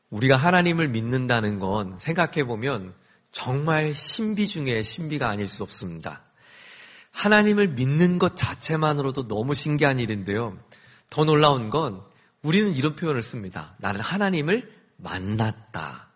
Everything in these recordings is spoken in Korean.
우리가 하나님을 믿는다는 건 생각해보면 정말 신비 중에 신비가 아닐 수 없습니다. 하나님을 믿는 것 자체만으로도 너무 신기한 일인데요. 더 놀라운 건 우리는 이런 표현을 씁니다. 나는 하나님을 만났다.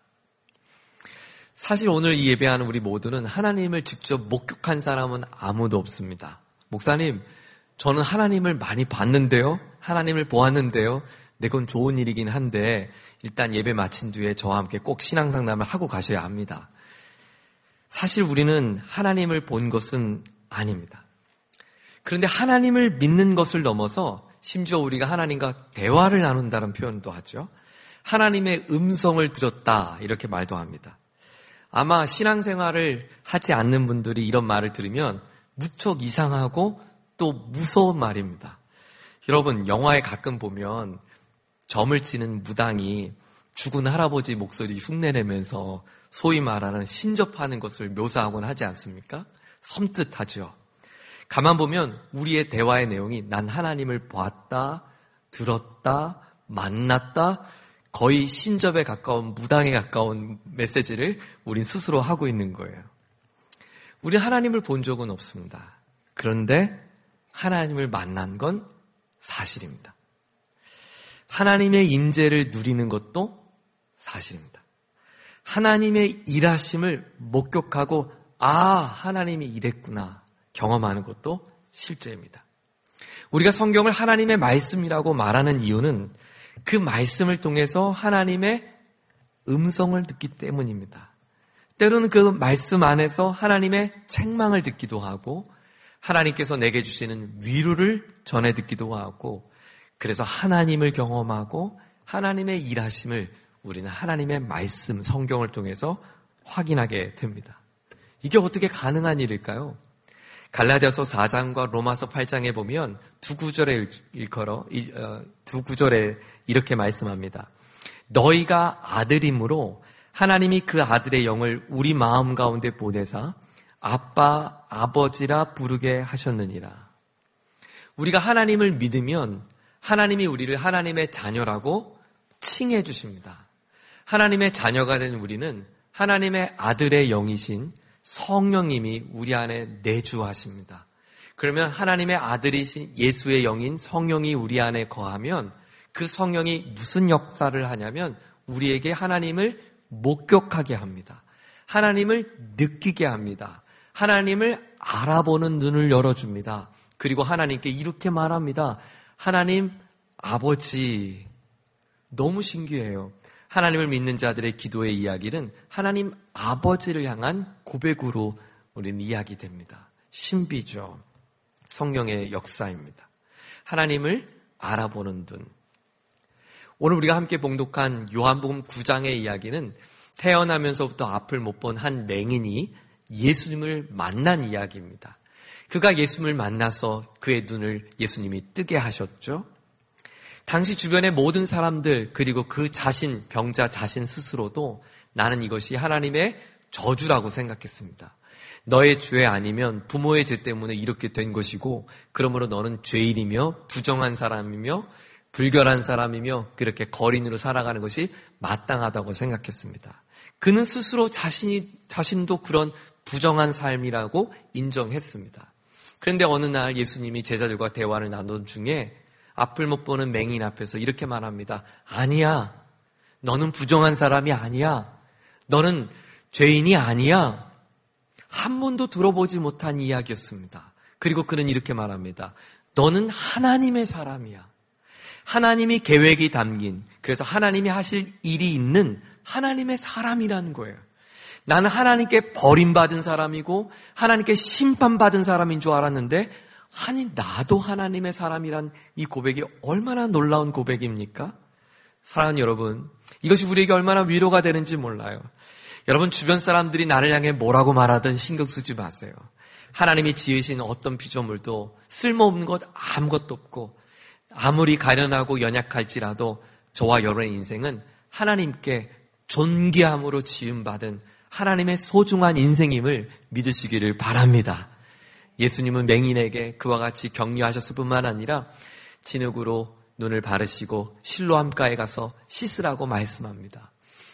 사실 오늘 이 예배하는 우리 모두는 하나님을 직접 목격한 사람은 아무도 없습니다. 목사님, 저는 하나님을 많이 봤는데요. 하나님을 보았는데요. 네, 그건 좋은 일이긴 한데 일단 예배 마친 뒤에 저와 함께 꼭 신앙상담을 하고 가셔야 합니다. 사실 우리는 하나님을 본 것은 아닙니다. 그런데 하나님을 믿는 것을 넘어서 심지어 우리가 하나님과 대화를 나눈다는 표현도 하죠. 하나님의 음성을 들었다 이렇게 말도 합니다. 아마 신앙생활을 하지 않는 분들이 이런 말을 들으면 무척 이상하고 또 무서운 말입니다. 여러분, 영화에 가끔 보면 점을 치는 무당이 죽은 할아버지 목소리 흉내내면서 소위 말하는 신접하는 것을 묘사하곤 하지 않습니까? 섬뜩하죠. 가만 보면 우리의 대화의 내용이 난 하나님을 보았다, 들었다, 만났다, 거의 신접에 가까운 무당에 가까운 메시지를 우린 스스로 하고 있는 거예요. 우리 하나님을 본 적은 없습니다. 그런데 하나님을 만난 건 사실입니다. 하나님의 임재를 누리는 것도 사실입니다. 하나님의 일하심을 목격하고 하나님이 이랬구나 경험하는 것도 실제입니다. 우리가 성경을 하나님의 말씀이라고 말하는 이유는 그 말씀을 통해서 하나님의 음성을 듣기 때문입니다. 때로는 그 말씀 안에서 하나님의 책망을 듣기도 하고 하나님께서 내게 주시는 위로를 전해 듣기도 하고 그래서 하나님을 경험하고 하나님의 일하심을 우리는 하나님의 말씀, 성경을 통해서 확인하게 됩니다. 이게 어떻게 가능한 일일까요? 갈라디아서 4장과 로마서 8장에 보면 두 구절에 이렇게 말씀합니다. 너희가 아들임으로 하나님이 그 아들의 영을 우리 마음 가운데 보내사 아빠, 아버지라 부르게 하셨느니라. 우리가 하나님을 믿으면 하나님이 우리를 하나님의 자녀라고 칭해 주십니다. 하나님의 자녀가 된 우리는 하나님의 아들의 영이신 성령님이 우리 안에 내주하십니다. 그러면 하나님의 아들이신 예수의 영인 성령이 우리 안에 거하면 그 성령이 무슨 역사를 하냐면 우리에게 하나님을 목격하게 합니다. 하나님을 느끼게 합니다. 하나님을 알아보는 눈을 열어줍니다. 그리고 하나님께 이렇게 말합니다. 하나님 아버지. 너무 신기해요. 하나님을 믿는 자들의 기도의 이야기는 하나님 아버지를 향한 고백으로 우리는 이야기됩니다. 신비죠. 성령의 역사입니다. 하나님을 알아보는 눈. 오늘 우리가 함께 봉독한 요한복음 9장의 이야기는 태어나면서부터 앞을 못 본 한 맹인이 예수님을 만난 이야기입니다. 그가 예수님을 만나서 그의 눈을 예수님이 뜨게 하셨죠. 당시 주변의 모든 사람들 그리고 그 자신, 병자 자신 스스로도 나는 이것이 하나님의 저주라고 생각했습니다. 너의 죄 아니면 부모의 죄 때문에 이렇게 된 것이고 그러므로 너는 죄인이며 부정한 사람이며 불결한 사람이며 그렇게 거린으로 살아가는 것이 마땅하다고 생각했습니다. 그는 스스로 자신도 그런 부정한 삶이라고 인정했습니다. 그런데 어느 날 예수님이 제자들과 대화를 나눈 중에 앞을 못 보는 맹인 앞에서 이렇게 말합니다. 아니야. 너는 부정한 사람이 아니야. 너는 죄인이 아니야. 한 번도 들어보지 못한 이야기였습니다. 그리고 그는 이렇게 말합니다. 너는 하나님의 사람이야. 하나님이 계획이 담긴, 그래서 하나님이 하실 일이 있는 하나님의 사람이라는 거예요. 나는 하나님께 버림받은 사람이고 하나님께 심판받은 사람인 줄 알았는데 아니 나도 하나님의 사람이란 이 고백이 얼마나 놀라운 고백입니까? 사랑하는 여러분, 이것이 우리에게 얼마나 위로가 되는지 몰라요. 여러분 주변 사람들이 나를 향해 뭐라고 말하든 신경 쓰지 마세요. 하나님이 지으신 어떤 피조물도 쓸모없는 것 아무것도 없고 아무리 가련하고 연약할지라도 저와 여러분의 인생은 하나님께 존귀함으로 지음받은 하나님의 소중한 인생임을 믿으시기를 바랍니다. 예수님은 맹인에게 그와 같이 격려하셨을 뿐만 아니라 진흙으로 눈을 바르시고 실로암가에 가서 씻으라고 말씀합니다.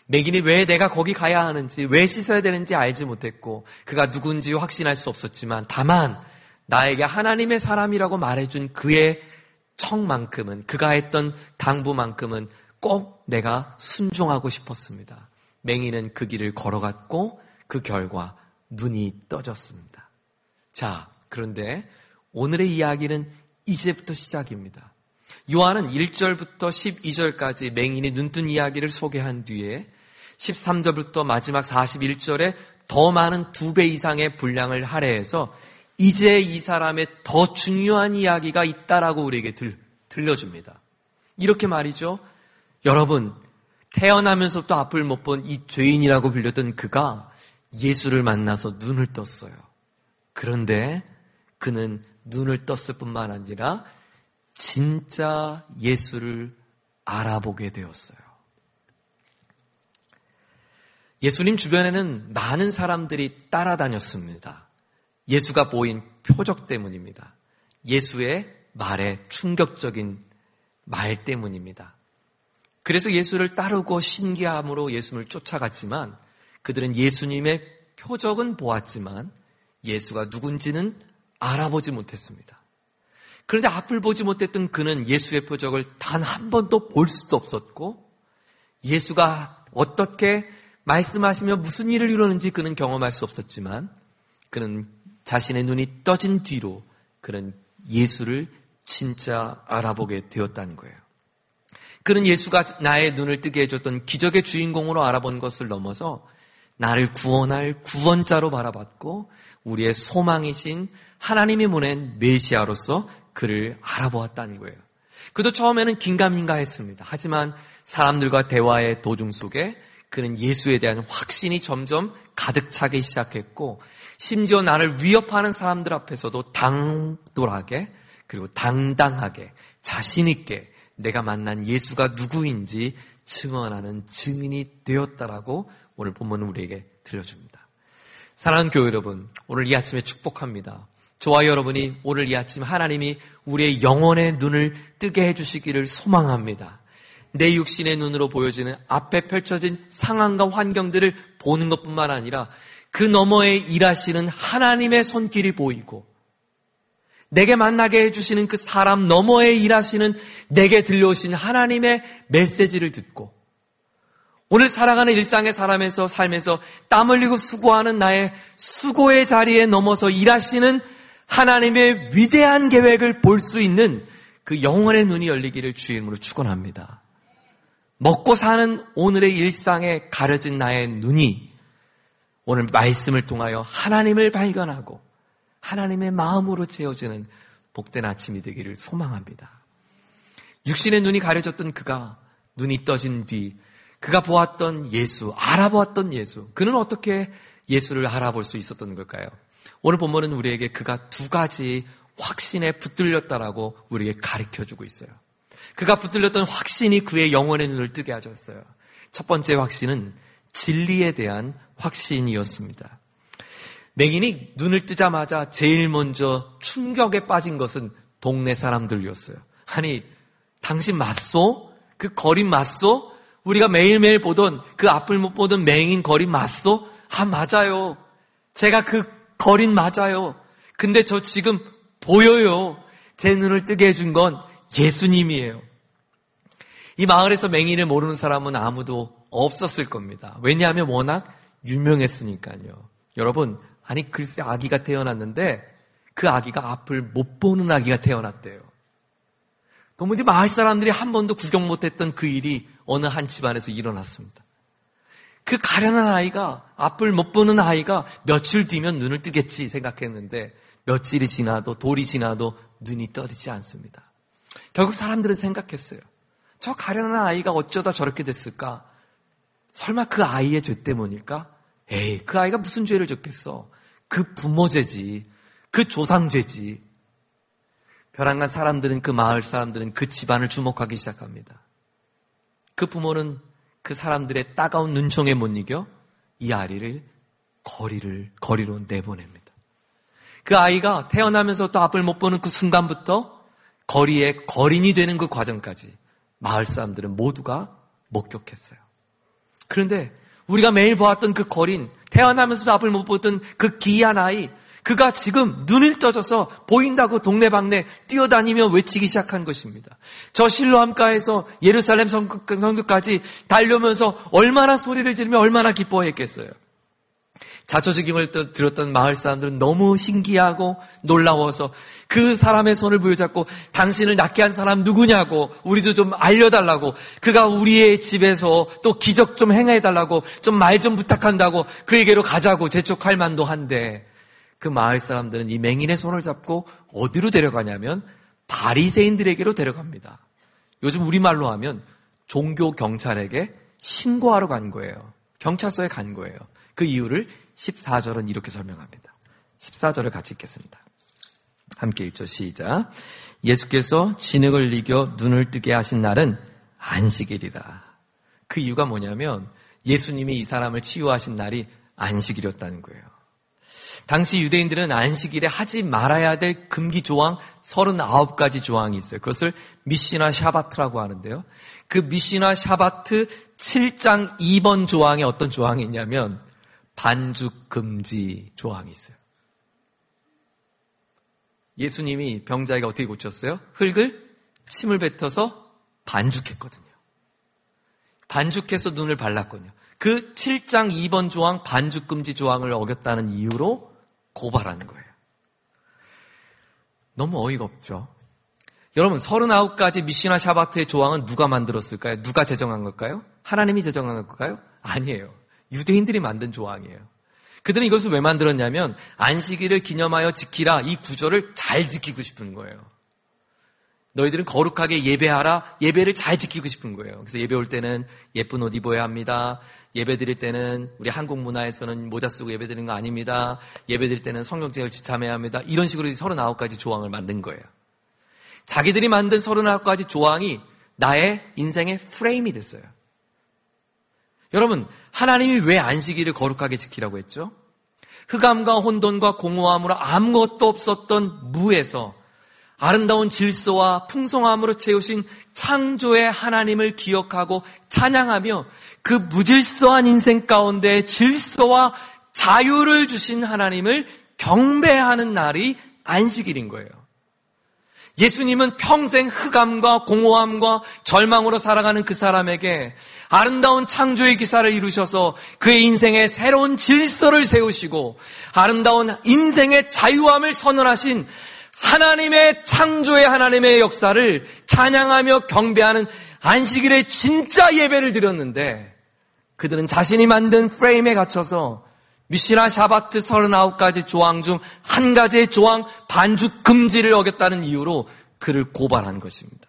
맹인이 왜 내가 거기 가야 하는지, 왜 씻어야 되는지 알지 못했고 그가 누군지 확신할 수 없었지만 다만 나에게 하나님의 사람이라고 말해준 그의 청만큼은, 그가 했던 당부만큼은 꼭 내가 순종하고 싶었습니다. 맹인은 그 길을 걸어갔고 그 결과 눈이 떠졌습니다. 자, 그런데 오늘의 이야기는 이제부터 시작입니다. 요한은 1절부터 12절까지 맹인이 눈뜬 이야기를 소개한 뒤에 13절부터 마지막 41절에 더 많은 2배 이상의 분량을 할애해서 이제 이 사람의 더 중요한 이야기가 있다라고 우리에게 들려줍니다. 이렇게 말이죠. 여러분, 태어나면서부터 앞을 못 본 이 죄인이라고 불렸던 그가 예수를 만나서 눈을 떴어요. 그런데 그는 눈을 떴을 뿐만 아니라 진짜 예수를 알아보게 되었어요. 예수님 주변에는 많은 사람들이 따라다녔습니다. 예수가 보인 표적 때문입니다. 예수의 말에 충격적인 말 때문입니다. 그래서 예수를 따르고 신기함으로 예수님을 쫓아갔지만 그들은 예수님의 표적은 보았지만 예수가 누군지는 알아보지 못했습니다. 그런데 앞을 보지 못했던 그는 예수의 표적을 단 한 번도 볼 수도 없었고 예수가 어떻게 말씀하시며 무슨 일을 이루는지 그는 경험할 수 없었지만 그는 자신의 눈이 떠진 뒤로 그는 예수를 진짜 알아보게 되었다는 거예요. 그는 예수가 나의 눈을 뜨게 해줬던 기적의 주인공으로 알아본 것을 넘어서 나를 구원할 구원자로 바라봤고 우리의 소망이신 하나님이 보낸 메시아로서 그를 알아보았다는 거예요. 그도 처음에는 긴가민가 했습니다. 하지만 사람들과 대화의 도중 속에 그는 예수에 대한 확신이 점점 가득 차기 시작했고 심지어 나를 위협하는 사람들 앞에서도 당돌하게 그리고 당당하게 자신 있게 내가 만난 예수가 누구인지 증언하는 증인이 되었다라고 오늘 본문은 우리에게 들려줍니다. 사랑하는 교회 여러분, 오늘 이 아침에 축복합니다. 저와 여러분이 오늘 이 아침 하나님이 우리의 영혼의 눈을 뜨게 해주시기를 소망합니다. 내 육신의 눈으로 보여지는 앞에 펼쳐진 상황과 환경들을 보는 것뿐만 아니라 그 너머에 일하시는 하나님의 손길이 보이고 내게 만나게 해주시는 그 사람 너머에 일하시는 내게 들려오신 하나님의 메시지를 듣고 오늘 살아가는 일상의 삶에서 땀 흘리고 수고하는 나의 수고의 자리에 넘어서 일하시는 하나님의 위대한 계획을 볼 수 있는 그 영혼의 눈이 열리기를 주의 이름으로 축원합니다. 먹고 사는 오늘의 일상에 가려진 나의 눈이 오늘 말씀을 통하여 하나님을 발견하고 하나님의 마음으로 채워지는 복된 아침이 되기를 소망합니다. 육신의 눈이 가려졌던 그가 눈이 떠진 뒤 그가 보았던 예수, 알아보았던 예수, 그는 어떻게 예수를 알아볼 수 있었던 걸까요? 오늘 본문은 우리에게 그가 두 가지 확신에 붙들렸다라고 우리에게 가르쳐주고 있어요. 그가 붙들렸던 확신이 그의 영혼의 눈을 뜨게 하셨어요. 첫 번째 확신은 진리에 대한 확신이었습니다. 맹인이 눈을 뜨자마자 제일 먼저 충격에 빠진 것은 동네 사람들이었어요. 아니, 당신 맞소? 그 거린 맞소? 우리가 매일매일 보던 그 앞을 못 보던 맹인 거린 맞소? 아, 맞아요. 제가 그 거린 맞아요. 근데 저 지금 보여요. 제 눈을 뜨게 해준 건 예수님이에요. 이 마을에서 맹인을 모르는 사람은 아무도 없었을 겁니다. 왜냐하면 워낙 유명했으니까요. 여러분, 아니 글쎄 아기가 태어났는데 그 아기가 앞을 못 보는 아기가 태어났대요. 도무지 마을 사람들이 한 번도 구경 못했던 그 일이 어느 한 집안에서 일어났습니다. 그 가련한 아이가, 앞을 못 보는 아이가 며칠 뒤면 눈을 뜨겠지 생각했는데 며칠이 지나도 돌이 지나도 눈이 떠지지 않습니다. 결국 사람들은 생각했어요. 저 가련한 아이가 어쩌다 저렇게 됐을까? 설마 그 아이의 죄 때문일까? 에이, 그 아이가 무슨 죄를 졌겠어? 그 부모 죄지, 그 조상 죄지. 벼랑간 사람들은, 그 마을 사람들은 그 집안을 주목하기 시작합니다. 그 부모는 그 사람들의 따가운 눈총에 못 이겨 이 아이를 거리로 내보냅니다. 그 아이가 태어나면서 또 앞을 못 보는 그 순간부터 거리에 거린이 되는 그 과정까지 마을 사람들은 모두가 목격했어요. 그런데 우리가 매일 보았던 그 거린, 태어나면서도 앞을 못 보던 그 기이한 아이, 그가 지금 눈을 떠져서 보인다고 동네방네 뛰어다니며 외치기 시작한 것입니다. 저 실로암가에서 예루살렘 성곽까지 달려오면서 얼마나 소리를 지르며 얼마나 기뻐했겠어요. 자초지경을 들었던 마을 사람들은 너무 신기하고 놀라워서 그 사람의 손을 부여잡고 당신을 낫게 한 사람 누구냐고 우리도 좀 알려달라고, 그가 우리의 집에서 또 기적 좀 행해달라고 좀 말 좀 부탁한다고 그에게로 가자고 재촉할 만도 한데, 그 마을 사람들은 이 맹인의 손을 잡고 어디로 데려가냐면 바리새인들에게로 데려갑니다. 요즘 우리말로 하면 종교 경찰에게 신고하러 간 거예요. 경찰서에 간 거예요. 그 이유를 14절은 이렇게 설명합니다. 14절을 같이 읽겠습니다. 함께 읽죠. 시작. 예수께서 진흙을 이겨 눈을 뜨게 하신 날은 안식일이라. 그 이유가 뭐냐면 예수님이 이 사람을 치유하신 날이 안식일이었다는 거예요. 당시 유대인들은 안식일에 하지 말아야 될 금기 조항 39가지 조항이 있어요. 그것을 미시나 샤바트라고 하는데요. 그 미시나 샤바트 7장 2번 조항에 어떤 조항이 있냐면 반죽 금지 조항이 있어요. 예수님이 병자에게 어떻게 고쳤어요? 흙을 침을 뱉어서 반죽했거든요. 반죽해서 눈을 발랐거든요. 그 7장 2번 조항 반죽 금지 조항을 어겼다는 이유로 고발하는 거예요. 너무 어이가 없죠. 여러분, 39가지 미시나 샤바트의 조항은 누가 만들었을까요? 누가 제정한 걸까요? 하나님이 제정한 걸까요? 아니에요. 유대인들이 만든 조항이에요. 그들은 이것을 왜 만들었냐면 안식일을 기념하여 지키라, 이 구절을 잘 지키고 싶은 거예요. 너희들은 거룩하게 예배하라, 예배를 잘 지키고 싶은 거예요. 그래서 예배 올 때는 예쁜 옷 입어야 합니다. 예배 드릴 때는 우리 한국 문화에서는 모자 쓰고 예배 드리는 거 아닙니다. 예배 드릴 때는 성경책을 지참해야 합니다. 이런 식으로 39가지 조항을 만든 거예요. 자기들이 만든 39가지 조항이 나의 인생의 프레임이 됐어요. 여러분, 하나님이 왜 안식일을 거룩하게 지키라고 했죠? 흑암과 혼돈과 공허함으로 아무것도 없었던 무에서 아름다운 질서와 풍성함으로 채우신 창조의 하나님을 기억하고 찬양하며 그 무질서한 인생 가운데 질서와 자유를 주신 하나님을 경배하는 날이 안식일인 거예요. 예수님은 평생 흑암과 공허함과 절망으로 살아가는 그 사람에게 아름다운 창조의 기사를 이루셔서 그의 인생에 새로운 질서를 세우시고 아름다운 인생의 자유함을 선언하신 하나님의 창조의 하나님의 역사를 찬양하며 경배하는 안식일에 진짜 예배를 드렸는데, 그들은 자신이 만든 프레임에 갇혀서 미시나 샤바트 39가지 조항 중 한 가지의 조항 반죽 금지를 어겼다는 이유로 그를 고발한 것입니다.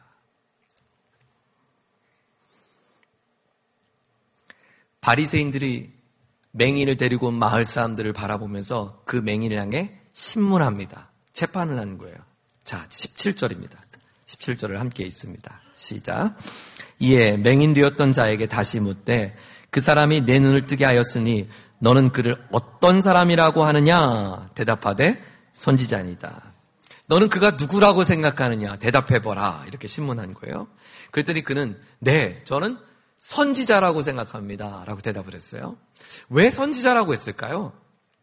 바리새인들이 맹인을 데리고 온 마을 사람들을 바라보면서 그 맹인을 향해 신문합니다. 재판을 하는 거예요. 자, 17절입니다. 17절을 함께 읽습니다. 시작. 이에 맹인 되었던 자에게 다시 묻되 그 사람이 내 눈을 뜨게 하였으니 너는 그를 어떤 사람이라고 하느냐? 대답하되 선지자니이다. 너는 그가 누구라고 생각하느냐? 대답해보라. 이렇게 신문한 거예요. 그랬더니 그는 네, 저는 선지자라고 생각합니다. 라고 대답을 했어요. 왜 선지자라고 했을까요?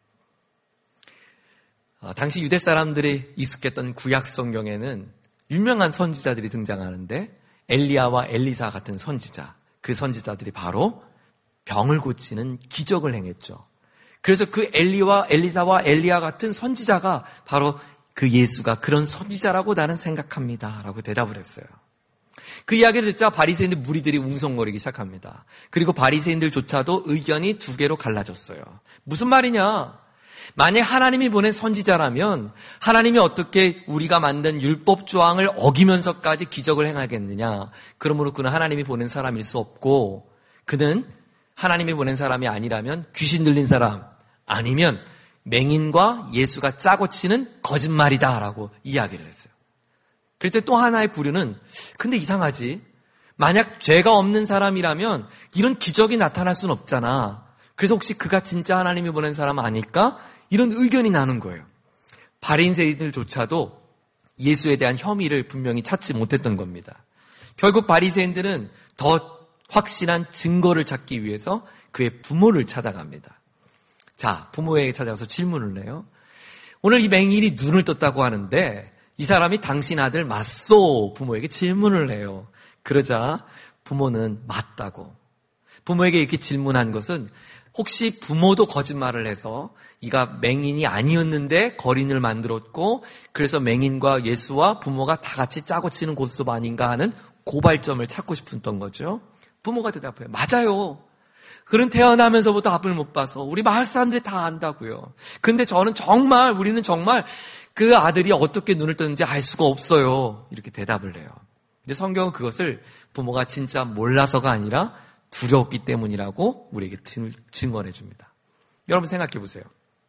당시 유대 사람들이 익숙했던 구약 성경에는 유명한 선지자들이 등장하는데 엘리야와 엘리사 같은 선지자, 그 선지자들이 바로 병을 고치는 기적을 행했죠. 그래서 그 엘리사와 엘리야 같은 선지자가 바로 그 예수가 그런 선지자라고 나는 생각합니다. 라고 대답을 했어요. 그 이야기를 듣자 바리새인들 무리들이 웅성거리기 시작합니다. 그리고 바리새인들조차도 의견이 두 개로 갈라졌어요. 무슨 말이냐? 만약 하나님이 보낸 선지자라면 하나님이 어떻게 우리가 만든 율법 조항을 어기면서까지 기적을 행하겠느냐? 그러므로 그는 하나님이 보낸 사람일 수 없고 그는 하나님이 보낸 사람이 아니라면 귀신 들린 사람 아니면 맹인과 예수가 짜고 치는 거짓말이다라고 이야기를 했어요. 그럴 때 또 하나의 부류는 근데 이상하지? 만약 죄가 없는 사람이라면 이런 기적이 나타날 수는 없잖아. 그래서 혹시 그가 진짜 하나님이 보낸 사람 아닐까? 이런 의견이 나는 거예요. 바리새인들조차도 예수에 대한 혐의를 분명히 찾지 못했던 겁니다. 결국 바리새인들은 더 확실한 증거를 찾기 위해서 그의 부모를 찾아갑니다. 자, 부모에게 찾아가서 질문을 해요. 오늘 이 맹인이 눈을 떴다고 하는데 이 사람이 당신 아들 맞소? 부모에게 질문을 해요. 그러자 부모는 맞다고. 부모에게 이렇게 질문한 것은 혹시 부모도 거짓말을 해서 이가 맹인이 아니었는데 거린을 만들었고 그래서 맹인과 예수와 부모가 다 같이 짜고 치는 고스톱 아닌가 하는 고발점을 찾고 싶었던 거죠. 부모가 대답해요. 맞아요. 그는 태어나면서부터 앞을 못 봐서 우리 마을 사람들이 다 안다고요. 근데 우리는 정말 그 아들이 어떻게 눈을 떴는지 알 수가 없어요. 이렇게 대답을 해요. 근데 성경은 그것을 부모가 진짜 몰라서가 아니라 두려웠기 때문이라고 우리에게 증언해 줍니다. 여러분 생각해 보세요.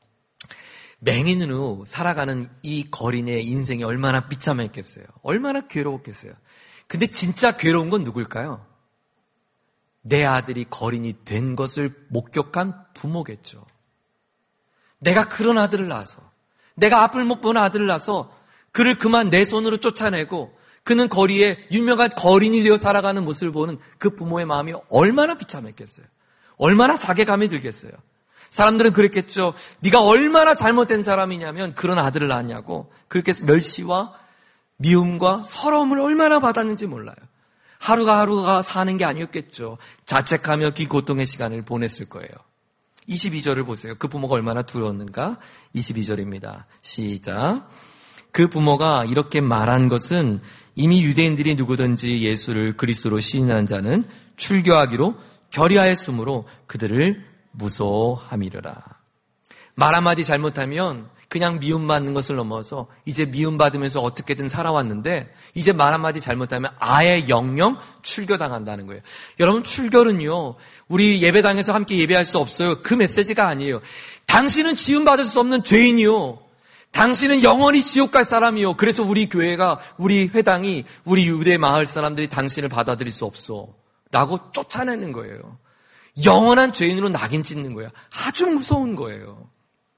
맹인으로 살아가는 이 거린의 인생이 얼마나 비참했겠어요. 얼마나 괴로웠겠어요. 근데 진짜 괴로운 건 누굴까요? 내 아들이 거린이 된 것을 목격한 부모겠죠. 내가 그런 아들을 낳아서, 내가 앞을 못 본 아들을 낳아서 그를 그만 내 손으로 쫓아내고 그는 거리에 유명한 거린이 되어 살아가는 모습을 보는 그 부모의 마음이 얼마나 비참했겠어요. 얼마나 자괴감이 들겠어요. 사람들은 그랬겠죠. 네가 얼마나 잘못된 사람이냐면 그런 아들을 낳았냐고. 그렇게 멸시와 미움과 서러움을 얼마나 받았는지 몰라요. 하루가 사는 게 아니었겠죠. 자책하며 그 고통의 시간을 보냈을 거예요. 22절을 보세요. 그 부모가 얼마나 두려웠는가? 22절입니다. 시작. 그 부모가 이렇게 말한 것은 이미 유대인들이 누구든지 예수를 그리스도로 시인한 자는 출교하기로 결의하였으므로 그들을 무서워함이르라. 말 한마디 잘못하면 그냥 미움받는 것을 넘어서 이제 미움받으면서 어떻게든 살아왔는데 이제 말 한마디 잘못하면 아예 영영 출교당한다는 거예요. 여러분 출교는요. 우리 예배당에서 함께 예배할 수 없어요. 그 메시지가 아니에요. 당신은 지음받을 수 없는 죄인이요. 당신은 영원히 지옥 갈 사람이요. 그래서 우리 교회가, 우리 회당이, 우리 유대 마을 사람들이 당신을 받아들일 수 없어. 라고 쫓아내는 거예요. 영원한 죄인으로 낙인 찍는 거예요. 아주 무서운 거예요.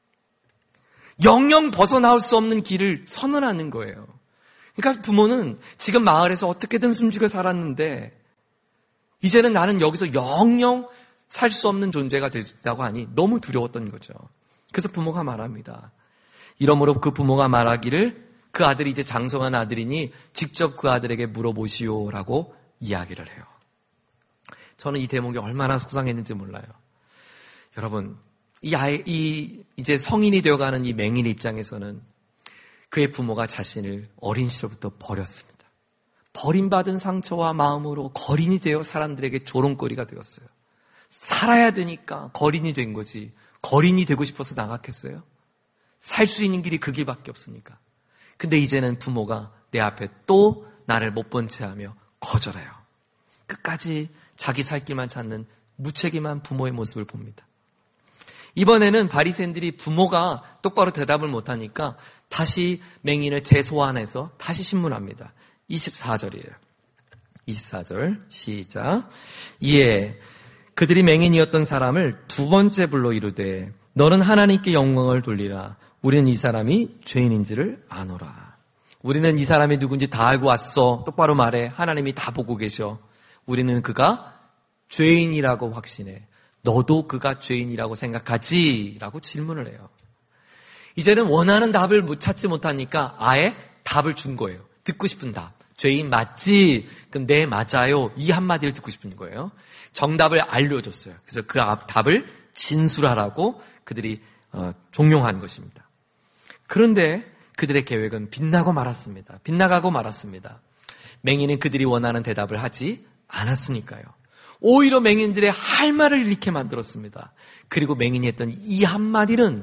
영영 벗어나올 수 없는 길을 선언하는 거예요. 그러니까 부모는 지금 마을에서 어떻게든 숨지고 살았는데 이제는 나는 여기서 영영 살 수 없는 존재가 됐다고 하니 너무 두려웠던 거죠. 그래서 부모가 말합니다. 이러므로 그 부모가 말하기를 그 아들이 이제 장성한 아들이니 직접 그 아들에게 물어보시오라고 이야기를 해요. 저는 이 대목이 얼마나 속상했는지 몰라요. 여러분, 이제 성인이 되어가는 이 맹인의 입장에서는 그의 부모가 자신을 어린 시절부터 버렸습니다. 버림받은 상처와 마음으로 거린이 되어 사람들에게 조롱거리가 되었어요. 살아야 되니까 거린이 된 거지. 거린이 되고 싶어서 나갔겠어요? 살 수 있는 길이 그 길밖에 없으니까. 근데 이제는 부모가 내 앞에 또 나를 못 본 채 하며 거절해요. 끝까지 자기 살 길만 찾는 무책임한 부모의 모습을 봅니다. 이번에는 바리새인들이 부모가 똑바로 대답을 못하니까 다시 맹인을 재소환해서 다시 신문합니다. 24절이에요. 24절 시작. 이에 그들이 맹인이었던 사람을 두 번째 불러 이르되 너는 하나님께 영광을 돌리라. 우리는 이 사람이 죄인인지를 아노라. 우리는 이 사람이 누군지 다 알고 왔어. 똑바로 말해. 하나님이 다 보고 계셔. 우리는 그가 죄인이라고 확신해. 너도 그가 죄인이라고 생각하지? 라고 질문을 해요. 이제는 원하는 답을 찾지 못하니까 아예 답을 준 거예요. 듣고 싶은 답. 죄인 맞지? 그럼 네, 맞아요. 이 한마디를 듣고 싶은 거예요. 정답을 알려줬어요. 그래서 그 답을 진술하라고 그들이 종용한 것입니다. 그런데 그들의 계획은 빗나가고 말았습니다. 맹인은 그들이 원하는 대답을 하지 않았으니까요. 오히려 맹인들의 할 말을 잃게 만들었습니다. 그리고 맹인이 했던 이 한마디는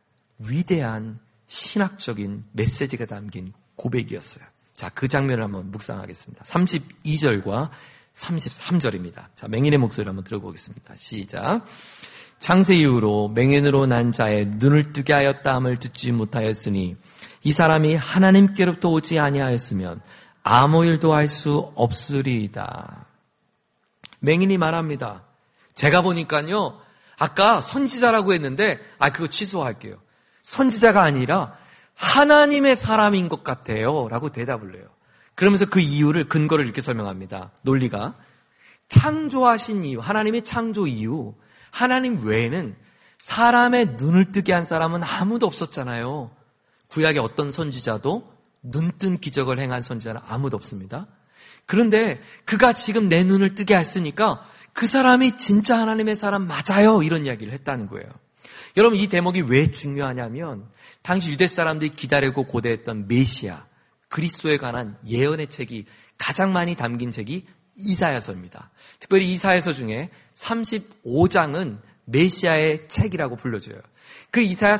위대한 신학적인 메시지가 담긴 고백이었어요. 자, 그 장면을 한번 묵상하겠습니다. 32절과 33절입니다. 자, 맹인의 목소리를 한번 들어보겠습니다. 시작. 창세 이후로 맹인으로 난 자의 눈을 뜨게 하였다함을 듣지 못하였으니 이 사람이 하나님께로부터 오지 아니하였으면 아무 일도 할 수 없으리이다. 맹인이 말합니다. 제가 보니까요, 아까 선지자라고 했는데, 그거 취소할게요. 선지자가 아니라 하나님의 사람인 것 같아요. 라고 대답을 해요. 그러면서 그 이유를, 근거를 이렇게 설명합니다. 논리가. 창조하신 이유, 하나님의 창조 이유, 하나님 외에는 사람의 눈을 뜨게 한 사람은 아무도 없었잖아요. 구약의 어떤 선지자도 눈뜬 기적을 행한 선지자는 아무도 없습니다. 그런데 그가 지금 내 눈을 뜨게 했으니까 그 사람이 진짜 하나님의 사람 맞아요, 이런 이야기를 했다는 거예요. 여러분, 이 대목이 왜 중요하냐면 당시 유대 사람들이 기다리고 고대했던 메시아, 그리스도에 관한 예언의 책이 가장 많이 담긴 책이 이사야서입니다. 특별히 이사야서 중에 35장은 메시아의 책이라고 불러줘요. 그 이사야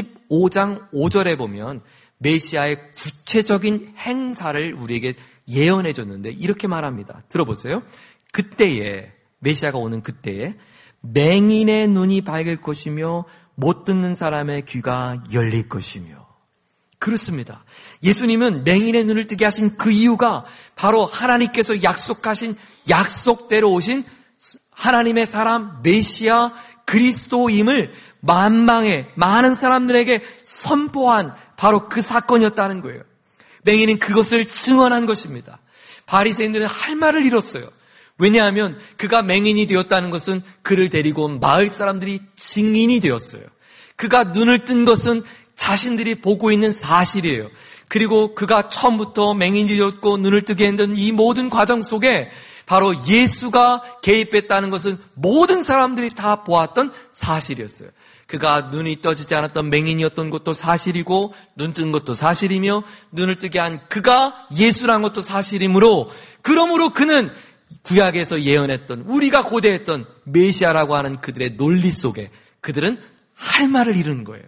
35장 5절에 보면 메시아의 구체적인 행사를 우리에게 예언해 줬는데 이렇게 말합니다. 들어보세요. 그때에, 메시아가 오는 그때에 맹인의 눈이 밝을 것이며 못 듣는 사람의 귀가 열릴 것이며. 그렇습니다. 예수님은 맹인의 눈을 뜨게 하신 그 이유가 바로 하나님께서 약속하신 약속대로 오신 하나님의 사람 메시아 그리스도임을 만방에 많은 사람들에게 선포한 바로 그 사건이었다는 거예요. 맹인은 그것을 증언한 것입니다. 바리새인들은 할 말을 잃었어요. 왜냐하면 그가 맹인이 되었다는 것은 그를 데리고 온 마을 사람들이 증인이 되었어요. 그가 눈을 뜬 것은 자신들이 보고 있는 사실이에요. 그리고 그가 처음부터 맹인이 되었고 눈을 뜨게 했던 이 모든 과정 속에 바로 예수가 개입했다는 것은 모든 사람들이 다 보았던 사실이었어요. 그가 눈이 떠지지 않았던 맹인이었던 것도 사실이고 눈 뜬 것도 사실이며 눈을 뜨게 한 그가 예수라는 것도 사실이므로, 그러므로 그는 구약에서 예언했던, 우리가 고대했던 메시아라고 하는 그들의 논리 속에 그들은 할 말을 잃은 거예요.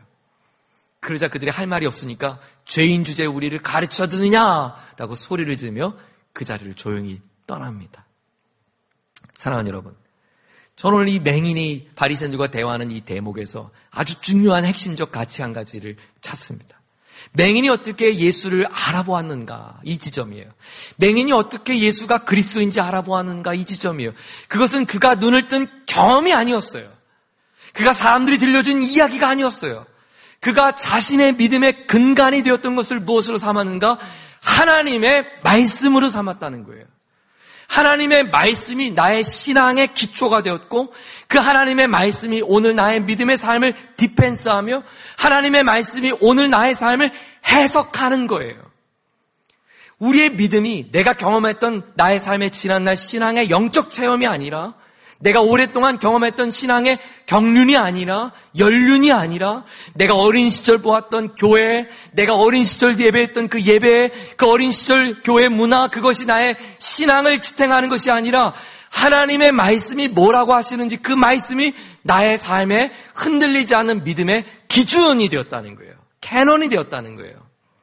그러자 그들이 할 말이 없으니까 죄인 주제 우리를 가르쳐 드느냐라고 소리를 지르며 그 자리를 조용히 떠납니다. 사랑하는 여러분, 저는 오늘 이 맹인이 바리새인들과 대화하는 이 대목에서 아주 중요한 핵심적 가치 한 가지를 찾습니다. 맹인이 어떻게 예수를 알아보았는가, 이 지점이에요. 맹인이 어떻게 예수가 그리스도인지 알아보았는가, 이 지점이에요. 그것은 그가 눈을 뜬 경험이 아니었어요. 그가 사람들이 들려준 이야기가 아니었어요. 그가 자신의 믿음의 근간이 되었던 것을 무엇으로 삼았는가? 하나님의 말씀으로 삼았다는 거예요. 하나님의 말씀이 나의 신앙의 기초가 되었고, 그 하나님의 말씀이 오늘 나의 믿음의 삶을 디펜스하며 하나님의 말씀이 오늘 나의 삶을 해석하는 거예요. 우리의 믿음이 내가 경험했던 나의 삶의 지난날 신앙의 영적 체험이 아니라, 내가 오랫동안 경험했던 신앙의 경륜이 아니라, 연륜이 아니라, 내가 어린 시절 보았던 교회, 내가 어린 시절 예배했던 그 예배, 그 어린 시절 교회 문화, 그것이 나의 신앙을 지탱하는 것이 아니라 하나님의 말씀이 뭐라고 하시는지 그 말씀이 나의 삶에 흔들리지 않는 믿음의 기준이 되었다는 거예요. 캐논이 되었다는 거예요.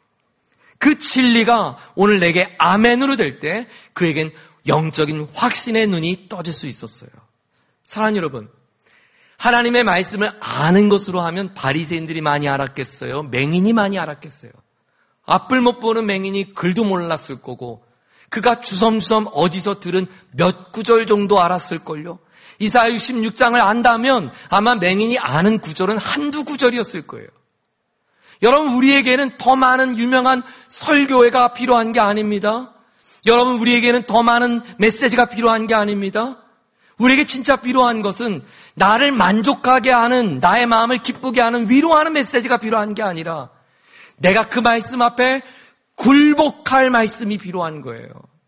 그 진리가 오늘 내게 아멘으로 될 때 그에겐 영적인 확신의 눈이 떠질 수 있었어요. 사랑하는 여러분, 하나님의 말씀을 아는 것으로 하면 바리새인들이 많이 알았겠어요? 맹인이 많이 알았겠어요? 앞을 못 보는 맹인이 글도 몰랐을 거고, 그가 주섬주섬 어디서 들은 몇 구절 정도 알았을걸요? 이사야 66장을 안다면 아마 맹인이 아는 구절은 한두 구절이었을 거예요. 여러분, 우리에게는 더 많은 유명한 설교회가 필요한 게 아닙니다. 여러분, 우리에게는 더 많은 메시지가 필요한 게 아닙니다. 우리에게 진짜 필요한 것은 나를 만족하게 하는, 나의 마음을 기쁘게 하는, 위로하는 메시지가 필요한 게 아니라 내가 그 말씀 앞에 굴복할 말씀이 필요한 거예요.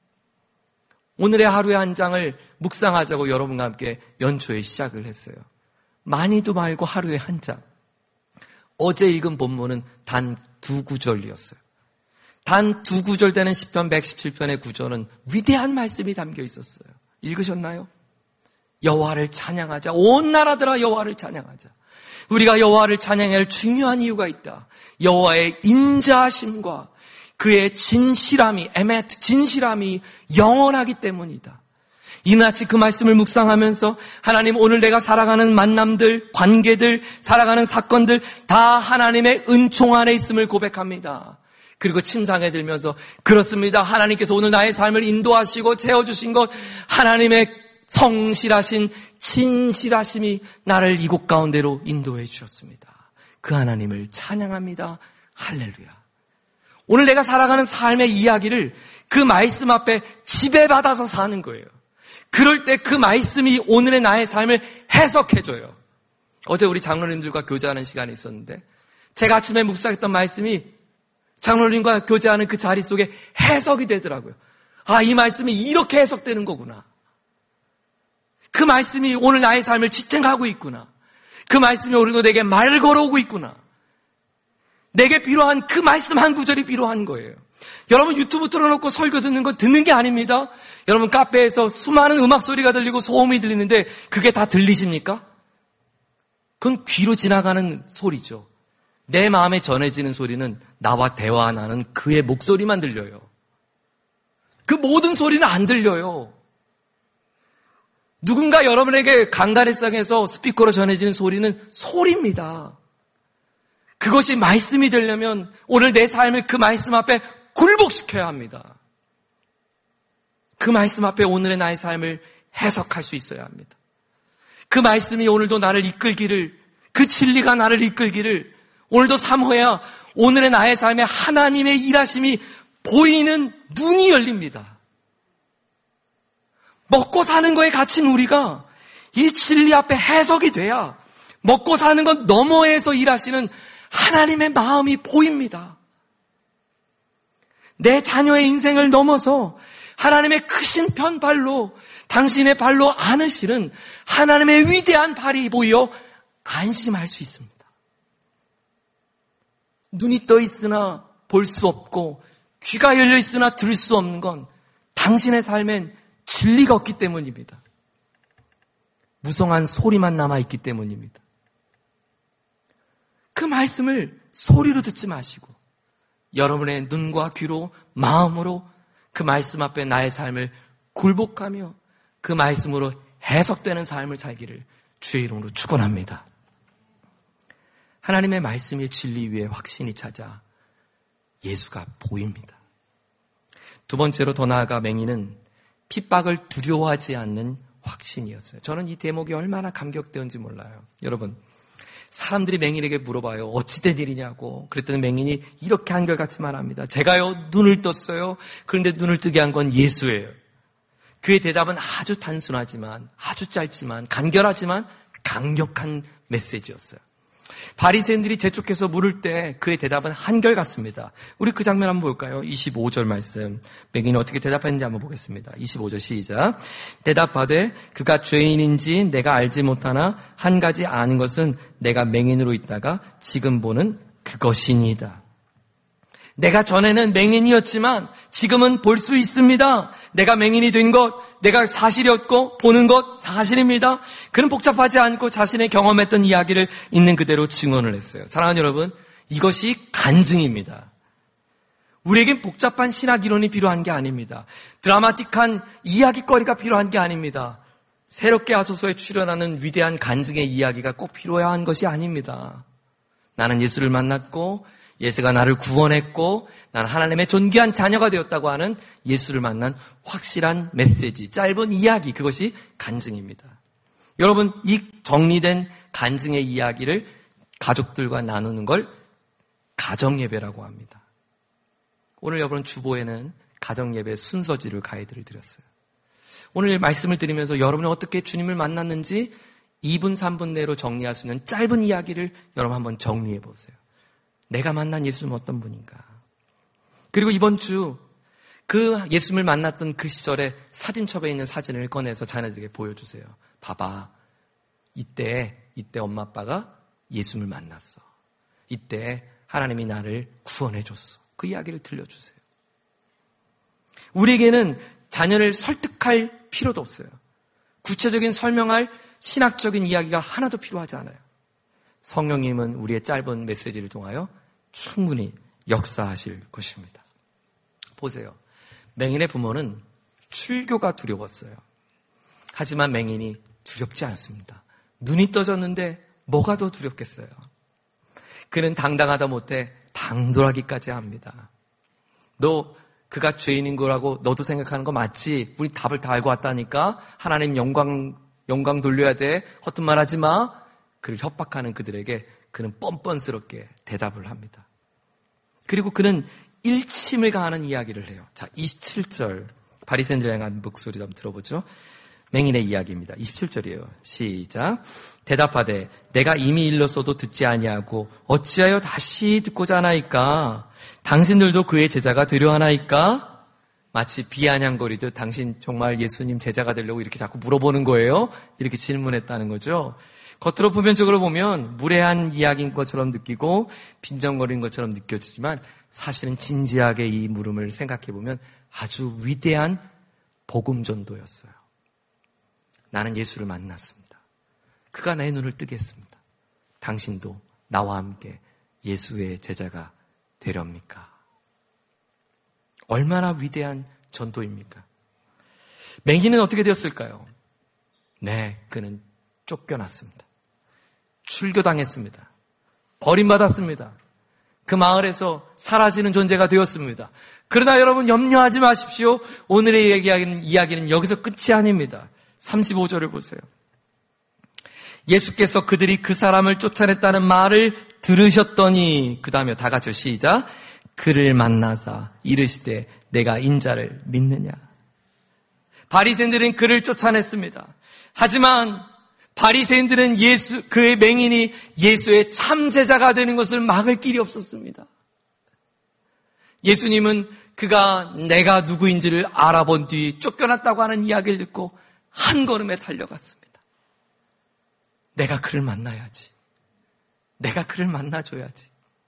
오늘의 하루의 한 장을 묵상하자고 여러분과 함께 연초에 시작을 했어요. 많이도 말고 하루에 한 장. 어제 읽은 본문은 단 2구절이었어요. 단 2구절 되는 시편 117편의 구절은 위대한 말씀이 담겨 있었어요. 읽으셨나요? 여호와를 찬양하자. 온 나라들아 여호와를 찬양하자. 우리가 여호와를 찬양해야 할 중요한 이유가 있다. 여호와의 인자하심과 그의 진실함이, 에메트, 진실함이 영원하기 때문이다. 이는 아침 그 말씀을 묵상하면서 하나님, 오늘 내가 살아가는 만남들, 관계들, 살아가는 사건들 다 하나님의 은총 안에 있음을 고백합니다. 그리고 침상에 들면서 그렇습니다. 하나님께서 오늘 나의 삶을 인도하시고 채워주신 것, 하나님의 성실하신 진실하심이 나를 이곳 가운데로 인도해 주셨습니다. 그 하나님을 찬양합니다. 할렐루야. 오늘 내가 살아가는 삶의 이야기를 그 말씀 앞에 지배받아서 사는 거예요. 그럴 때 그 말씀이 오늘의 나의 삶을 해석해줘요. 어제 우리 장로님들과 교제하는 시간이 있었는데 제가 아침에 묵상했던 말씀이 장로님과 교제하는 그 자리 속에 해석이 되더라고요. 아, 이 말씀이 이렇게 해석되는 거구나. 그 말씀이 오늘 나의 삶을 지탱하고 있구나. 그 말씀이 오늘도 내게 말을 걸어오고 있구나. 내게 필요한 그 말씀 한 구절이 필요한 거예요. 여러분 유튜브 틀어놓고 설교 듣는 건 듣는 게 아닙니다. 여러분 카페에서 수많은 음악 소리가 들리고 소음이 들리는데 그게 다 들리십니까? 그건 귀로 지나가는 소리죠. 내 마음에 전해지는 소리는 나와 대화하는 그의 목소리만 들려요. 그 모든 소리는 안 들려요. 누군가 여러분에게 강간일상에서 스피커로 전해지는 소리는 소리입니다. 그것이 말씀이 되려면 오늘 내 삶을 그 말씀 앞에 굴복시켜야 합니다. 그 말씀 앞에 오늘의 나의 삶을 해석할 수 있어야 합니다. 그 말씀이 오늘도 나를 이끌기를, 그 진리가 나를 이끌기를 오늘도 사모해야 오늘의 나의 삶에 하나님의 일하심이 보이는 눈이 열립니다. 먹고 사는 거에 갇힌 우리가 이 진리 앞에 해석이 돼야 먹고 사는 것 너머에서 일하시는 하나님의 마음이 보입니다. 내 자녀의 인생을 넘어서 하나님의 크신 편발로 당신의 발로 안으시는 하나님의 위대한 발이 보여 안심할 수 있습니다. 눈이 떠 있으나 볼 수 없고 귀가 열려 있으나 들을 수 없는 건 당신의 삶엔 진리가 없기 때문입니다. 무성한 소리만 남아있기 때문입니다. 그 말씀을 소리로 듣지 마시고 여러분의 눈과 귀로 마음으로 그 말씀 앞에 나의 삶을 굴복하며 그 말씀으로 해석되는 삶을 살기를 주의 이름으로 축원합니다. 하나님의 말씀의 진리 위에 확신이 찾아 예수가 보입니다. 두 번째로 더 나아가 맹인은 핍박을 두려워하지 않는 확신이었어요. 저는 이 대목이 얼마나 감격되었는지 몰라요. 여러분, 사람들이 맹인에게 물어봐요. 어찌된 일이냐고. 그랬더니 맹인이 이렇게 한결같이 말합니다. 제가요 눈을 떴어요. 그런데 눈을 뜨게 한 건 예수예요. 그의 대답은 아주 단순하지만 아주 짧지만 간결하지만 강력한 메시지였어요. 바리새인들이 재촉해서 물을 때 그의 대답은 한결같습니다. 우리 그 장면 한번 볼까요? 25절 말씀. 맹인이 어떻게 대답했는지 한번 보겠습니다. 25절 시작. 대답하되 그가 죄인인지 내가 알지 못하나 한 가지 아는 것은 내가 맹인으로 있다가 지금 보는 그것이니이다. 내가 전에는 맹인이었지만 지금은 볼 수 있습니다. 내가 맹인이 된 것, 내가 사실이었고 보는 것 사실입니다. 그는 복잡하지 않고 자신의 경험했던 이야기를 있는 그대로 증언을 했어요. 사랑하는 여러분, 이것이 간증입니다. 우리에겐 복잡한 신학 이론이 필요한 게 아닙니다. 드라마틱한 이야기거리가 필요한 게 아닙니다. 새롭게 하소서에 출연하는 위대한 간증의 이야기가 꼭 필요한 것이 아닙니다. 나는 예수를 만났고 예수가 나를 구원했고 나는 하나님의 존귀한 자녀가 되었다고 하는 예수를 만난 확실한 메시지, 짧은 이야기, 그것이 간증입니다. 여러분, 이 정리된 간증의 이야기를 가족들과 나누는 걸 가정예배라고 합니다. 오늘 여러분 주보에는 가정예배 순서지를 가이드를 드렸어요. 오늘 말씀을 드리면서 여러분이 어떻게 주님을 만났는지 2분, 3분 내로 정리할 수 있는 짧은 이야기를 여러분 한번 정리해 보세요. 내가 만난 예수는 어떤 분인가? 그리고 이번 주 그 예수님을 만났던 그 시절에 사진첩에 있는 사진을 꺼내서 자녀들에게 보여주세요. 봐봐. 이때 엄마 아빠가 예수님을 만났어. 이때 하나님이 나를 구원해 줬어. 그 이야기를 들려주세요. 우리에게는 자녀를 설득할 필요도 없어요. 구체적인 설명할 신학적인 이야기가 하나도 필요하지 않아요. 성령님은 우리의 짧은 메시지를 통하여 충분히 역사하실 것입니다. 보세요. 맹인의 부모는 출교가 두려웠어요. 하지만 맹인이 두렵지 않습니다. 눈이 떠졌는데 뭐가 더 두렵겠어요? 그는 당당하다 못해 당돌하기까지 합니다. 너 그가 죄인인 거라고 너도 생각하는 거 맞지? 우리 답을 다 알고 왔다니까? 하나님 영광 돌려야 돼. 헛된 말 하지 마. 그를 협박하는 그들에게 그는 뻔뻔스럽게 대답을 합니다. 그리고 그는 일침을 가하는 이야기를 해요. 자, 27절 바리새인들을 향한 목소리 한번 들어보죠. 맹인의 이야기입니다. 27절이에요. 시작. 대답하되 내가 이미 일렀어도 듣지 아니하고 어찌하여 다시 듣고자 하나이까? 당신들도 그의 제자가 되려 하나이까? 마치 비아냥거리듯 당신 정말 예수님 제자가 되려고 이렇게 자꾸 물어보는 거예요? 이렇게 질문했다는 거죠. 겉으로 표면적으로 보면 무례한 이야기인 것처럼 느끼고 빈정거리는 것처럼 느껴지지만 사실은 진지하게 이 물음을 생각해보면 아주 위대한 복음 전도였어요. 나는 예수를 만났습니다. 그가 내 눈을 뜨게 했습니다. 당신도 나와 함께 예수의 제자가 되렵니까? 얼마나 위대한 전도입니까? 맹인은 어떻게 되었을까요? 네, 그는 쫓겨났습니다. 출교당했습니다. 버림받았습니다. 그 마을에서 사라지는 존재가 되었습니다. 그러나 여러분 염려하지 마십시오. 오늘의 이야기는 여기서 끝이 아닙니다. 35절을 보세요. 예수께서 그들이 그 사람을 쫓아냈다는 말을 들으셨더니 그 다음에 다 같이 시작. 그를 만나사 이르시되 내가 인자를 믿느냐. 바리새인들은 그를 쫓아냈습니다. 하지만 바리새인들은 그의 맹인이 예수의 참 제자가 되는 것을 막을 길이 없었습니다. 예수님은 그가 내가 누구인지를 알아본 뒤 쫓겨났다고 하는 이야기를 듣고 한 걸음에 달려갔습니다. 내가 그를 만나야지. 내가 그를 만나줘야지.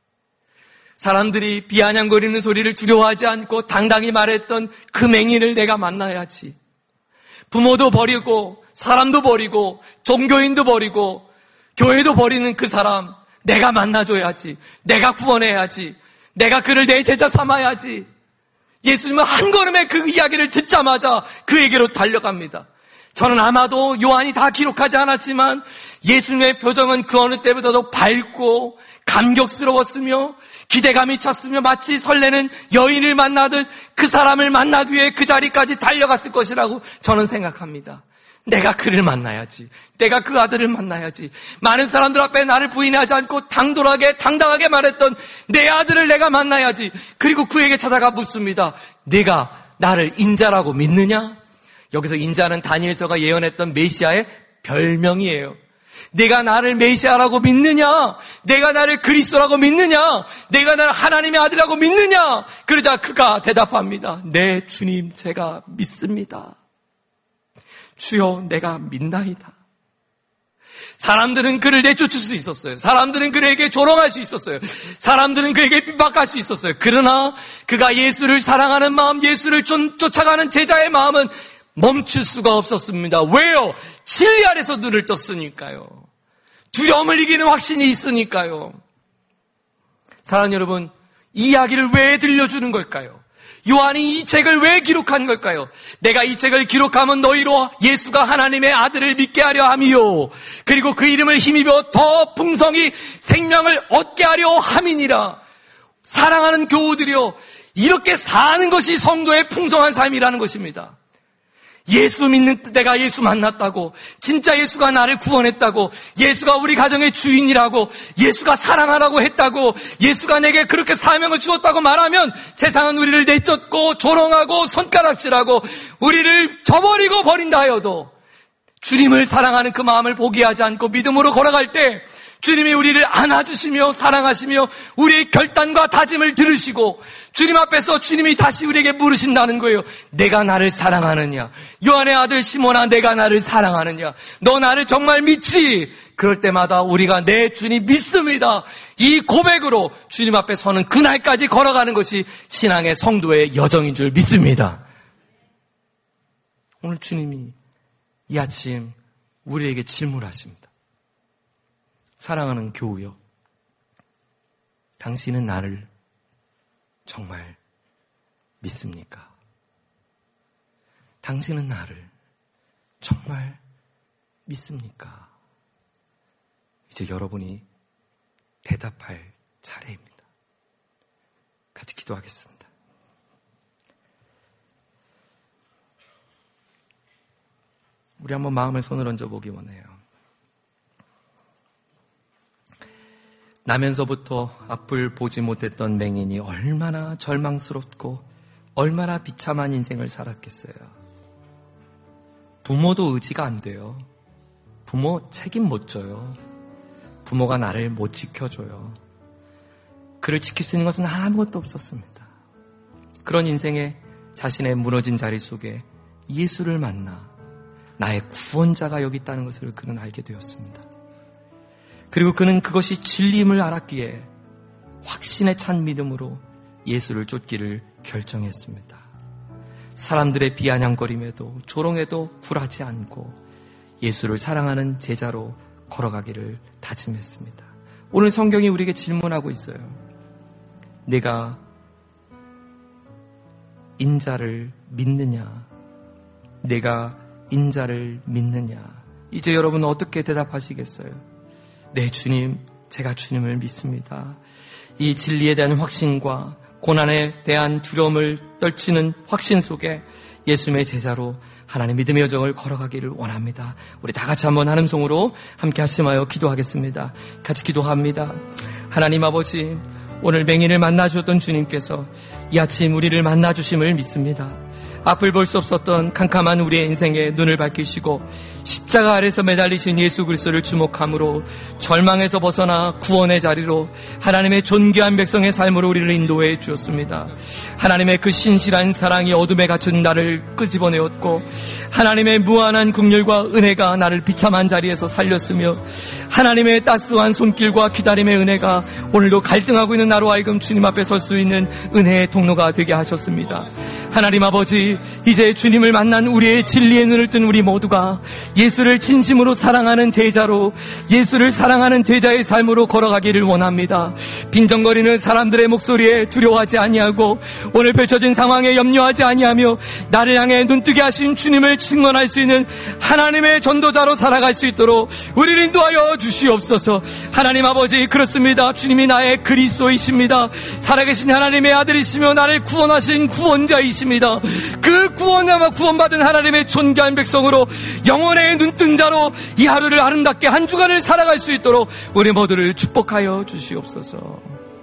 사람들이 비아냥거리는 소리를 두려워하지 않고 당당히 말했던 그 맹인을 내가 만나야지. 부모도 버리고 사람도 버리고 종교인도 버리고 교회도 버리는 그 사람 내가 만나줘야지. 내가 구원해야지. 내가 그를 내 제자 삼아야지. 예수님은 한 걸음에 그 이야기를 듣자마자 그에게로 달려갑니다. 저는 아마도 요한이 다 기록하지 않았지만 예수님의 표정은 그 어느 때보다도 밝고 감격스러웠으며 기대감이 찼으며 마치 설레는 여인을 만나듯 그 사람을 만나기 위해 그 자리까지 달려갔을 것이라고 저는 생각합니다. 내가 그를 만나야지. 내가 그 아들을 만나야지. 많은 사람들 앞에 나를 부인하지 않고 당당하게 말했던 내 아들을 내가 만나야지. 그리고 그에게 찾아가 묻습니다. 네가 나를 인자라고 믿느냐? 여기서 인자는 다니엘서가 예언했던 메시아의 별명이에요. 내가 나를 메시아라고 믿느냐? 내가 나를 그리스도라고 믿느냐? 내가 나를 하나님의 아들이라고 믿느냐? 그러자 그가 대답합니다. 네, 주님, 제가 믿습니다. 주여, 내가 믿나이다. 사람들은 그를 내쫓을 수 있었어요. 사람들은 그에게 조롱할 수 있었어요. 사람들은 그에게 핍박할 수 있었어요. 그러나 그가 예수를 사랑하는 마음, 예수를 쫓아가는 제자의 마음은 멈출 수가 없었습니다. 왜요? 진리 아래서 눈을 떴으니까요. 두려움을 이기는 확신이 있으니까요. 사랑하는 여러분, 이 이야기를 왜 들려주는 걸까요? 요한이 이 책을 왜 기록한 걸까요? 내가 이 책을 기록하면 너희로 예수가 하나님의 아들을 믿게 하려 함이요. 그리고 그 이름을 힘입어 더 풍성히 생명을 얻게 하려 함이니라. 사랑하는 교우들이여, 이렇게 사는 것이 성도의 풍성한 삶이라는 것입니다. 예수 믿는 내가 예수 만났다고, 진짜 예수가 나를 구원했다고, 예수가 우리 가정의 주인이라고, 예수가 사랑하라고 했다고, 예수가 내게 그렇게 사명을 주었다고 말하면 세상은 우리를 내쫓고 조롱하고 손가락질하고 우리를 저버리고 버린다 하여도 주님을 사랑하는 그 마음을 포기하지 않고 믿음으로 걸어갈 때 주님이 우리를 안아주시며 사랑하시며 우리의 결단과 다짐을 들으시고 주님 앞에서 주님이 다시 우리에게 물으신다는 거예요. 내가 나를 사랑하느냐? 요한의 아들 시몬아, 내가 나를 사랑하느냐? 너 나를 정말 믿지? 그럴 때마다 우리가 내 주님 믿습니다. 이 고백으로 주님 앞에 서는 그날까지 걸어가는 것이 신앙의 성도의 여정인 줄 믿습니다. 오늘 주님이 이 아침 우리에게 질문하십니다. 사랑하는 교우여, 당신은 나를 정말 믿습니까? 당신은 나를 정말 믿습니까? 이제 여러분이 대답할 차례입니다. 같이 기도하겠습니다. 우리 한번 마음에 손을 얹어보기 원해요. 나면서부터 앞을 보지 못했던 맹인이 얼마나 절망스럽고 얼마나 비참한 인생을 살았겠어요. 부모도 의지가 안 돼요. 부모 책임 못 져요. 부모가 나를 못 지켜줘요. 그를 지킬 수 있는 것은 아무것도 없었습니다. 그런 인생에 자신의 무너진 자리 속에 예수를 만나 나의 구원자가 여기 있다는 것을 그는 알게 되었습니다. 그리고 그는 그것이 진리임을 알았기에 확신에 찬 믿음으로 예수를 쫓기를 결정했습니다. 사람들의 비아냥거림에도 조롱에도 굴하지 않고 예수를 사랑하는 제자로 걸어가기를 다짐했습니다. 오늘 성경이 우리에게 질문하고 있어요. 내가 인자를 믿느냐? 내가 인자를 믿느냐? 이제 여러분은 어떻게 대답하시겠어요? 네, 주님, 제가 주님을 믿습니다. 이 진리에 대한 확신과 고난에 대한 두려움을 떨치는 확신 속에 예수님의 제자로 하나님 믿음의 여정을 걸어가기를 원합니다. 우리 다 같이 한번 한음성으로 함께 합심하여 기도하겠습니다. 같이 기도합니다. 하나님 아버지, 오늘 맹인을 만나주셨던 주님께서 이 아침 우리를 만나주심을 믿습니다. 앞을 볼 수 없었던 캄캄한 우리의 인생에 눈을 밝히시고 십자가 아래서 매달리신 예수 그리스도를 주목함으로 절망에서 벗어나 구원의 자리로 하나님의 존귀한 백성의 삶으로 우리를 인도해 주었습니다. 하나님의 그 신실한 사랑이 어둠에 갇힌 나를 끄집어내었고 하나님의 무한한 긍휼과 은혜가 나를 비참한 자리에서 살렸으며 하나님의 따스한 손길과 기다림의 은혜가 오늘도 갈등하고 있는 나로 하여금 주님 앞에 설 수 있는 은혜의 통로가 되게 하셨습니다. 하나님 아버지, 이제 주님을 만난 우리의 진리의 눈을 뜬 우리 모두가 예수를 진심으로 사랑하는 제자로, 예수를 사랑하는 제자의 삶으로 걸어가기를 원합니다. 빈정거리는 사람들의 목소리에 두려워하지 아니하고 오늘 펼쳐진 상황에 염려하지 아니하며 나를 향해 눈뜨게 하신 주님을 증언할 수 있는 하나님의 전도자로 살아갈 수 있도록 우리를 인도하여 주시옵소서. 하나님 아버지, 그렇습니다. 주님이 나의 그리스도이십니다. 살아계신 하나님의 아들이시며 나를 구원하신 구원자이십니다. 그 구원받은 하나님의 존귀한 백성으로 영혼의 눈뜬 자로 이 하루를 아름답게 한 주간을 살아갈 수 있도록 우리 모두를 축복하여 주시옵소서.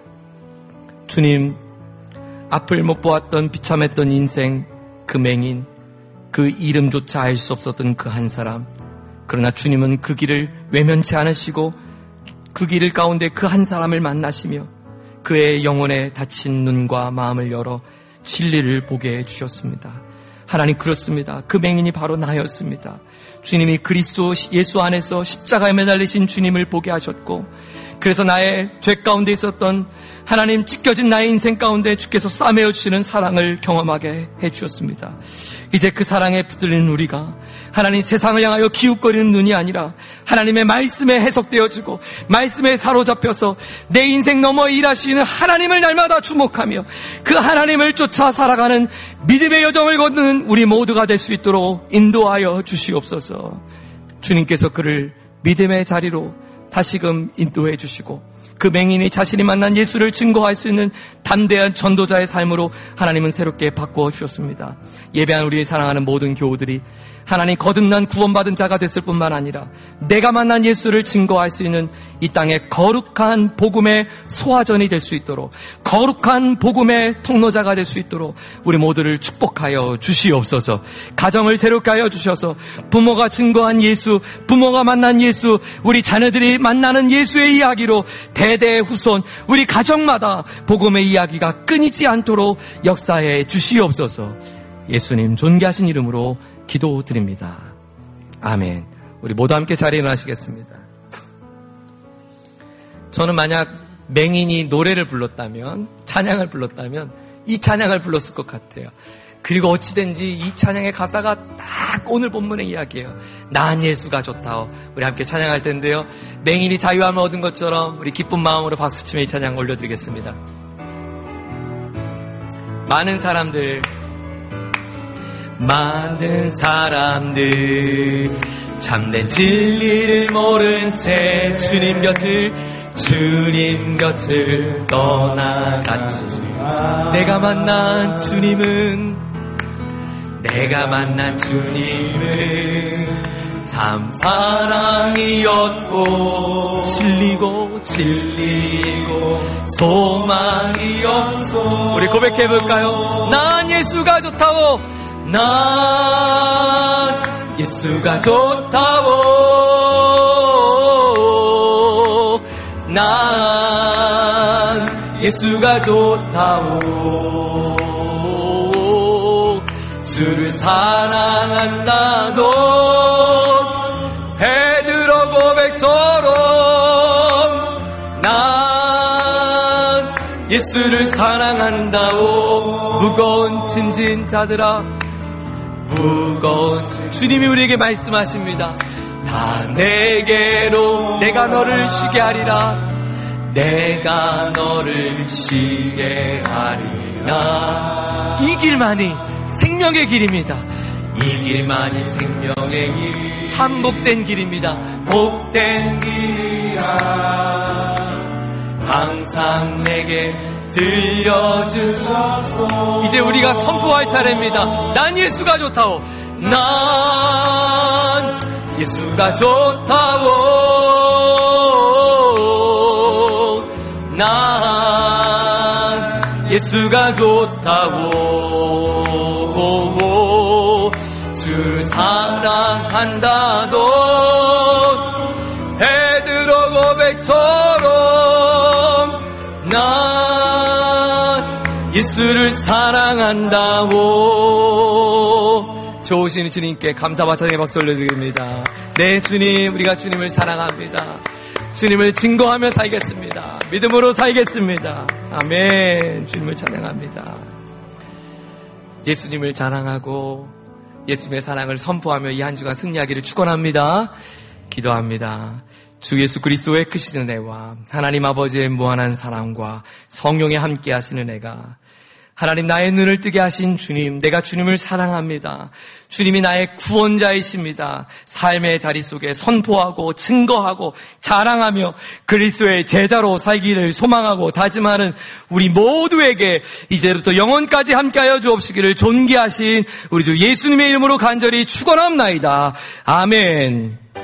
주님, 앞을 못 보았던 비참했던 인생, 그 맹인, 그 이름조차 알 수 없었던 그 한 사람, 그러나 주님은 그 길을 외면치 않으시고 그 길 가운데 그 한 사람을 만나시며 그의 영혼에 닫힌 눈과 마음을 열어 진리를 보게 해주셨습니다. 하나님, 그렇습니다. 그 맹인이 바로 나였습니다. 주님이 그리스도 예수 안에서 십자가에 매달리신 주님을 보게 하셨고, 그래서 나의 죄 가운데 있었던 하나님 찢겨진 나의 인생 가운데 주께서 싸매어 주시는 사랑을 경험하게 해주셨습니다. 이제 그 사랑에 붙들리는 우리가 하나님 세상을 향하여 기웃거리는 눈이 아니라 하나님의 말씀에 해석되어지고 말씀에 사로잡혀서 내 인생 너머 일하시는 하나님을 날마다 주목하며 그 하나님을 쫓아 살아가는 믿음의 여정을 걷는 우리 모두가 될 수 있도록 인도하여 주시옵소서. 주님께서 그를 믿음의 자리로 다시금 인도해 주시고 그 맹인이 자신이 만난 예수를 증거할 수 있는 담대한 전도자의 삶으로 하나님은 새롭게 바꾸어 주셨습니다. 예배한 우리의 사랑하는 모든 교우들이 하나님 거듭난 구원받은 자가 됐을 뿐만 아니라 내가 만난 예수를 증거할 수 있는 이 땅의 거룩한 복음의 소화전이 될 수 있도록, 거룩한 복음의 통로자가 될 수 있도록 우리 모두를 축복하여 주시옵소서. 가정을 새롭게 하여 주셔서 부모가 증거한 예수, 부모가 만난 예수, 우리 자녀들이 만나는 예수의 이야기로 대대후손 우리 가정마다 복음의 이야기가 끊이지 않도록 역사해 주시옵소서. 예수님 존귀하신 이름으로 기도드립니다. 아멘. 우리 모두 함께 자리에 일어나시겠습니다. 저는 만약 맹인이 노래를 불렀다면, 찬양을 불렀다면 이 찬양을 불렀을 것 같아요. 그리고 어찌된지 이 찬양의 가사가 딱 오늘 본문의 이야기예요. 난 예수가 좋다오. 우리 함께 찬양할 텐데요. 맹인이 자유함을 얻은 것처럼 우리 기쁜 마음으로 박수치며 이 찬양 올려드리겠습니다. 많은 사람들 참된 진리를 모른 채 주님 곁을 떠나갔지. 내가 만난 주님은 참 사랑이었고 진리고 소망이었소. 우리 고백해볼까요? 난 예수가 좋다오. 난 예수가 좋다오. 난 예수가 좋다오. 주를 사랑한다도 베드로 고백처럼 난 예수를 사랑한다오. 무거운 짐진 자들아, 무거운 주님이 우리에게 말씀하십니다. 다 내게로 내가 너를 쉬게 하리라. 내가 너를 쉬게 하리라. 이 길만이 생명의 길입니다. 이 길만이 생명의 길, 참 복된 길입니다. 복된 길이라 항상 내게 들려주소서. 이제 우리가 선포할 차례입니다. 난 예수가 좋다오. 난 예수가 좋다오. 난 예수가 좋다오. 주 사랑한다도 베드로 고백처럼 난 예수를 사랑한다오. 좋으신 주님께 감사 바탕의 박수 올려드립니다. 네, 주님, 우리가 주님을 사랑합니다. 주님을 증거하며 살겠습니다. 믿음으로 살겠습니다. 아멘. 주님을 찬양합니다. 예수님을 자랑하고 예수님의 사랑을 선포하며 이 한 주간 승리하기를 축원합니다. 기도합니다. 주 예수 그리스도의 크신 은혜와 하나님 아버지의 무한한 사랑과 성령의 함께 하시는 은혜가, 하나님 나의 눈을 뜨게 하신 주님, 내가 주님을 사랑합니다. 주님이 나의 구원자이십니다. 삶의 자리 속에 선포하고 증거하고 자랑하며 그리스도의 제자로 살기를 소망하고 다짐하는 우리 모두에게 이제부터 영원까지 함께하여 주옵시기를 존귀하신 우리 주 예수님의 이름으로 간절히 축원합나이다. 아멘.